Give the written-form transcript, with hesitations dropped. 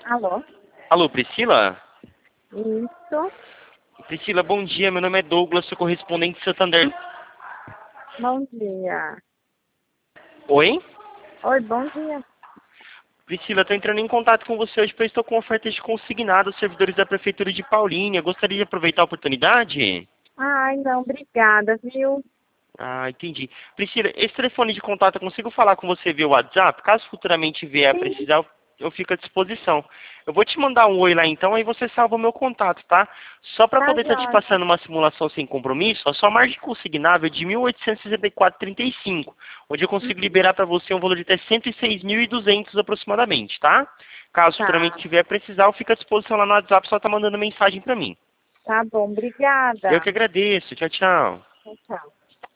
Alô? Alô, Priscila? Isso. Priscila, bom dia. Meu nome é Douglas, sou correspondente de Santander. Bom dia. Oi? Oi, bom dia. Priscila, estou entrando em contato com você hoje porque eu estou com ofertas de consignado aos servidores da Prefeitura de Paulínia. Gostaria de aproveitar a oportunidade? Ai, não, obrigada, viu? Ah, entendi. Priscila, esse telefone de contato eu consigo falar com você via WhatsApp? Caso futuramente vier a Sim. precisar, eu fico à disposição. Eu vou te mandar um oi lá então, aí você salva o meu contato, tá? Só para Tá poder estar te jóia. passando uma simulação sem compromisso, a sua margem consignável é de 1.864,35, onde eu consigo liberar para você um valor de até 106.200 aproximadamente, tá? Caso futuramente Tá. tiver a precisar, eu fico à disposição lá no WhatsApp, só tá mandando mensagem para mim. Tá bom, Eu que obrigada. agradeço. Tchau, tchau. Tchau, tchau.